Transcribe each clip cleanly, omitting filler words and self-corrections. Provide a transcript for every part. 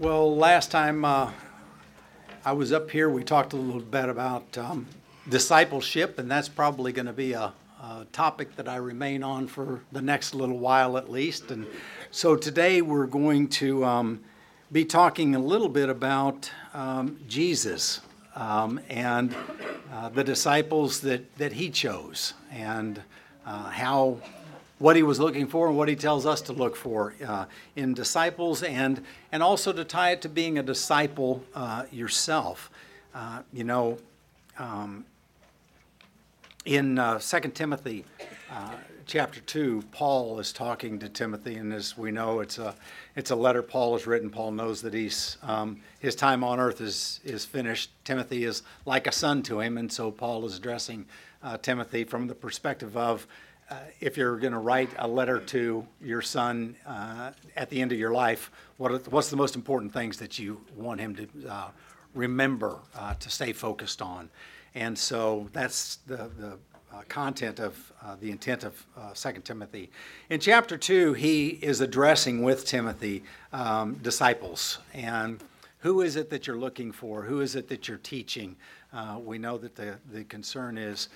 Well, last time I was up here, we talked a little bit about discipleship, and that's probably going to be a topic that I remain on for the next little while at least. And so today we're going to be talking a little bit about Jesus and the disciples that he chose, and how what he was looking for and what he tells us to look for in disciples, and also to tie it to being a disciple yourself. In 2 Timothy chapter 2, Paul is talking to Timothy, and as we know, it's a letter Paul has written. Paul knows that his time on earth is finished. Timothy is like a son to him, and so Paul is addressing Timothy from the perspective of if you're going to write a letter to your son at the end of your life, what's the most important things that you want him to remember, to stay focused on? And so that's the content of the intent of 2 Timothy. In chapter 2, he is addressing with Timothy disciples. And who is it that you're looking for? Who is it that you're teaching? We know that the concern is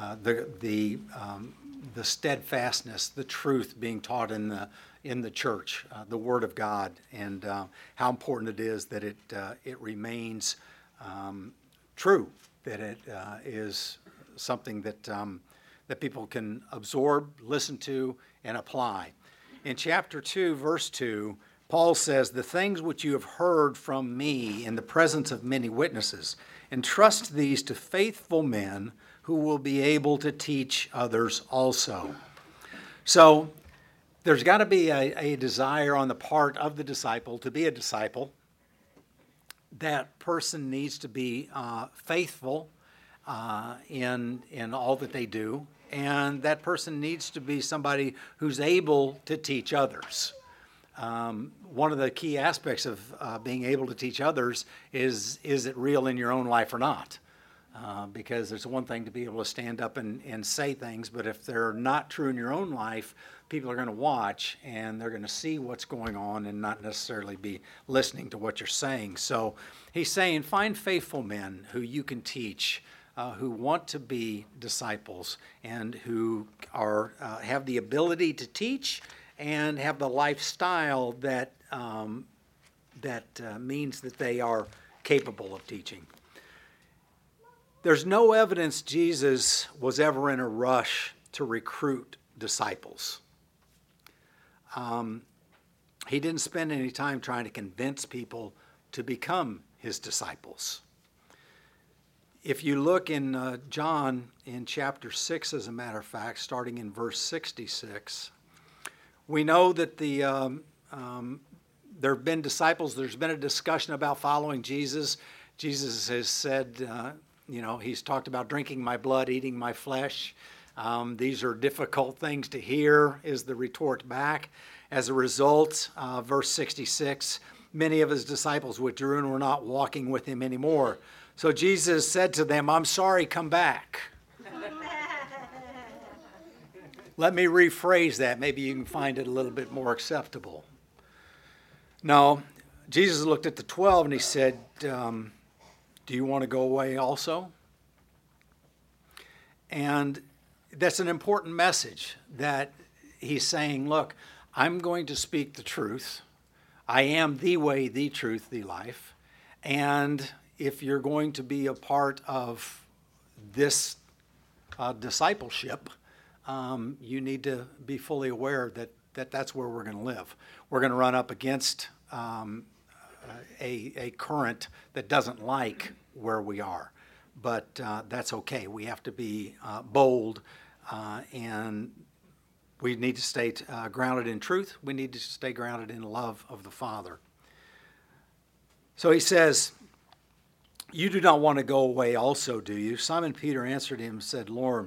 the steadfastness, the truth being taught in the church, the Word of God, and how important it is that it remains true, that it is something that people can absorb, listen to, and apply. In chapter 2, verse 2, Paul says, "The things which you have heard from me in the presence of many witnesses, entrust these to faithful men who will be able to teach others also." So there's got to be a desire on the part of the disciple to be a disciple. That person needs to be faithful in all that they do, and that person needs to be somebody who's able to teach others. One of the key aspects of being able to teach others is it real in your own life or not? Because there's one thing to be able to stand up and say things, but if they're not true in your own life, people are going to watch and they're going to see what's going on and not necessarily be listening to what you're saying. So he's saying, find faithful men who you can teach, who want to be disciples, and who have the ability to teach and have the lifestyle that means that they are capable of teaching. There's no evidence Jesus was ever in a rush to recruit disciples. He didn't spend any time trying to convince people to become his disciples. If you look in John in chapter 6, as a matter of fact, starting in verse 66, we know that there have been disciples. There's been a discussion about following Jesus. Jesus has said, he's talked about drinking my blood, eating my flesh. These are difficult things to hear, is the retort back. As a result, verse 66, many of his disciples withdrew and were not walking with him anymore. So Jesus said to them, "I'm sorry, come back." Let me rephrase that. Maybe you can find it a little bit more acceptable. No, Jesus looked at the 12 and he said, "Do you want to go away also?" And that's an important message, that he's saying, look, I'm going to speak the truth. I am the way, the truth, the life. And if you're going to be a part of this discipleship, you need to be fully aware that that's where we're going to live. We're going to run up against a current that doesn't like where we are. But that's okay. We have to be bold, and we need to stay grounded in truth. We need to stay grounded in love of the Father. So he says, "You do not want to go away also, do you?" Simon Peter answered him and said, Lord,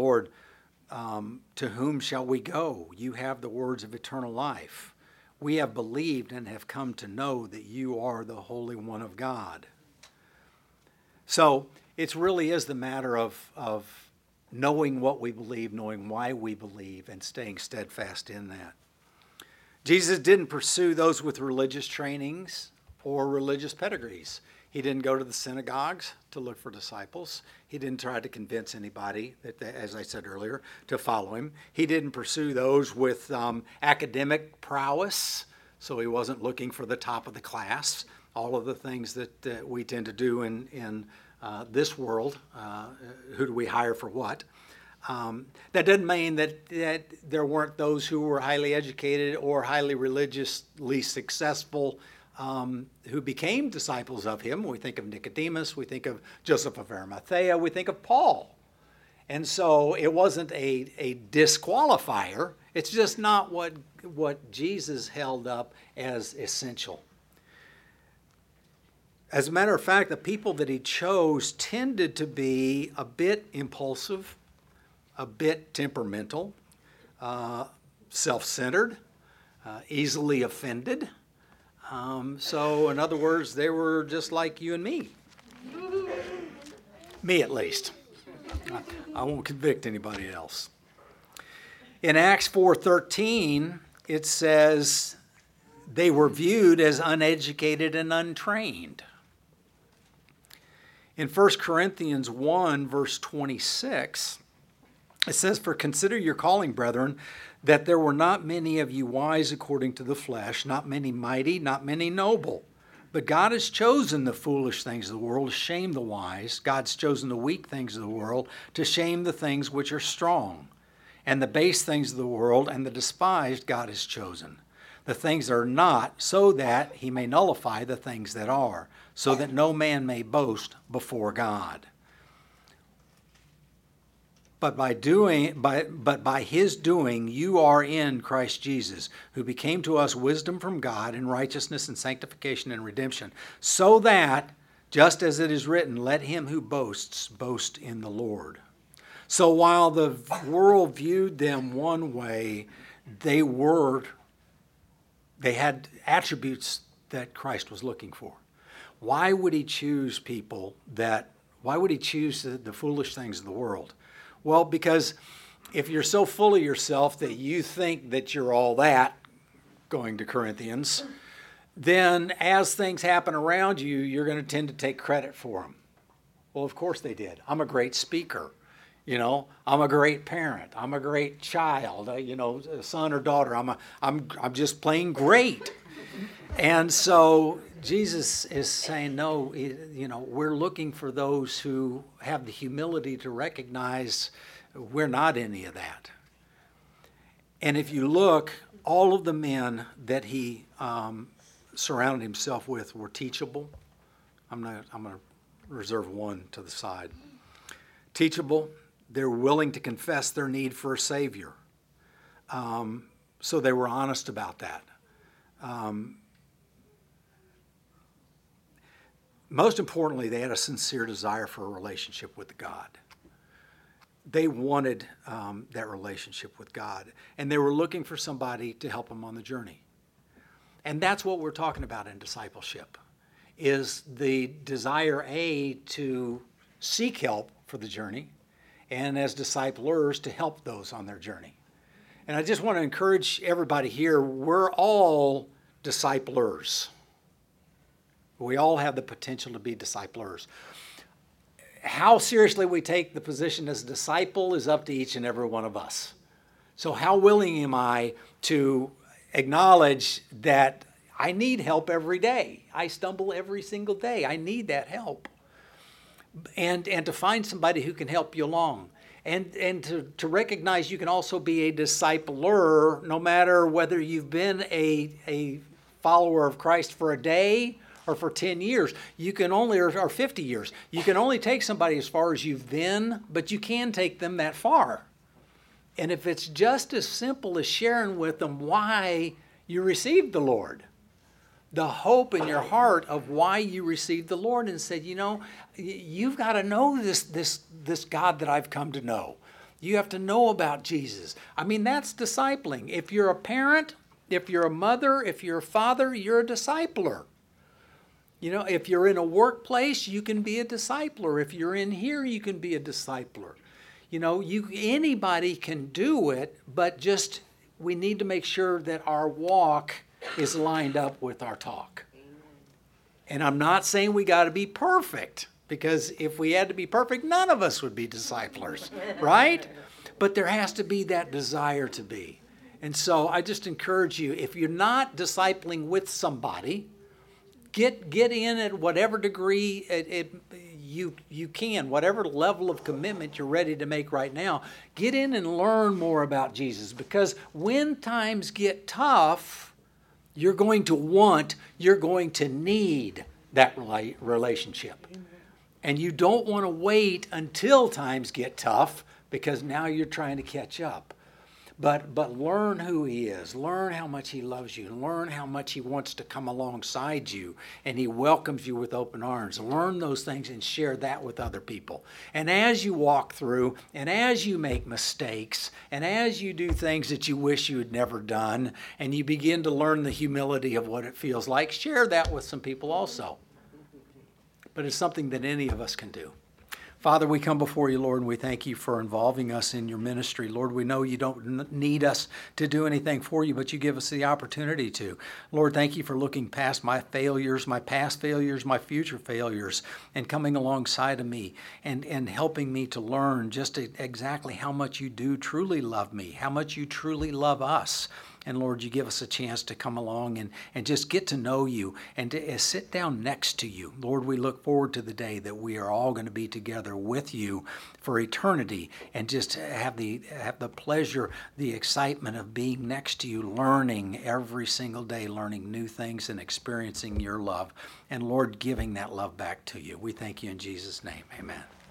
to whom shall we go? You have the words of eternal life. We have believed and have come to know that you are the Holy One of God. So it really is the matter of knowing what we believe, knowing why we believe, and staying steadfast in that. Jesus didn't pursue those with religious trainings or religious pedigrees. He didn't go to the synagogues to look for disciples. He didn't try to convince anybody, that, as I said earlier, to follow him. He didn't pursue those with academic prowess, so he wasn't looking for the top of the class. All of the things that we tend to do in this world. Who do we hire for what? That doesn't mean that there weren't those who were highly educated or highly religiously successful who became disciples of him. We think of Nicodemus, we think of Joseph of Arimathea, we think of Paul. And so it wasn't a disqualifier. It's just not what Jesus held up as essential. As a matter of fact, the people that he chose tended to be a bit impulsive, a bit temperamental, self-centered, easily offended. So in other words, they were just like you and me. Me at least. I won't convict anybody else. In Acts 4:13, it says they were viewed as uneducated and untrained. In 1 Corinthians 1, verse 26, it says, "For consider your calling, brethren, that there were not many of you wise according to the flesh, not many mighty, not many noble. But God has chosen the foolish things of the world to shame the wise. God's chosen the weak things of the world to shame the things which are strong. And the base things of the world and the despised God has chosen, the things that are not, so that he may nullify the things that are, so that no man may boast before God. But by his doing, you are in Christ Jesus, who became to us wisdom from God and righteousness and sanctification and redemption, so that, just as it is written, let him who boasts boast in the Lord." So while the world viewed them one way, they had attributes that Christ was looking for. Why would he choose why would he choose the foolish things of the world? Well, because if you're so full of yourself that you think that you're all that, going to Corinthians, then as things happen around you, you're going to tend to take credit for them. Well, of course they did. I'm a great speaker. I'm a great parent. I'm a great child. Son or daughter. I'm just plain great. And so Jesus is saying, no, we're looking for those who have the humility to recognize we're not any of that. And if you look, all of the men that he surrounded himself with were teachable. I'm going to reserve one to the side. Teachable. They're willing to confess their need for a Savior. So they were honest about that. Most importantly, they had a sincere desire for a relationship with God. They wanted that relationship with God, and they were looking for somebody to help them on the journey. And that's what we're talking about in discipleship, is the desire, to seek help for the journey, and as disciplers, to help those on their journey. And I just want to encourage everybody here, we're all disciplers. We all have the potential to be disciplers. How seriously we take the position as a disciple is up to each and every one of us. So how willing am I to acknowledge that I need help every day? I stumble every single day. I need that help. And to find somebody who can help you along. And to recognize you can also be a discipler no matter whether you've been a follower of Christ for a day or for 10 years. You can only, or 50 years. You can only take somebody as far as you've been, but you can take them that far. And if it's just as simple as sharing with them why you received the Lord, the hope in your heart of why you received the Lord, and said, you've got to know this God that I've come to know. You have to know about Jesus. I mean, that's discipling. If you're a parent, if you're a mother, if you're a father, you're a discipler. If you're in a workplace, you can be a discipler. If you're in here, you can be a discipler. Anybody can do it, but just we need to make sure that our walk is lined up with our talk. And I'm not saying we got to be perfect, because if we had to be perfect, none of us would be disciplers, right? But there has to be that desire to be. And so I just encourage you, if you're not discipling with somebody, get in at whatever degree you can, whatever level of commitment you're ready to make right now. Get in and learn more about Jesus, because when times get tough, you're going to need that relationship. And you don't want to wait until times get tough, because now you're trying to catch up. But learn who he is. Learn how much he loves you. Learn how much he wants to come alongside you, and he welcomes you with open arms. Learn those things and share that with other people. And as you walk through, and as you make mistakes, and as you do things that you wish you had never done, and you begin to learn the humility of what it feels like, share that with some people also. But it's something that any of us can do. Father, we come before you, Lord, and we thank you for involving us in your ministry. Lord, we know you don't need us to do anything for you, but you give us the opportunity to. Lord, thank you for looking past my failures, my past failures, my future failures, and coming alongside of me and helping me to learn just exactly how much you do truly love me, how much you truly love us. And Lord, you give us a chance to come along and just get to know you and to sit down next to you. Lord, we look forward to the day that we are all going to be together with you for eternity, and just have the pleasure, the excitement of being next to you, learning every single day, learning new things and experiencing your love. And Lord, giving that love back to you. We thank you in Jesus' name. Amen.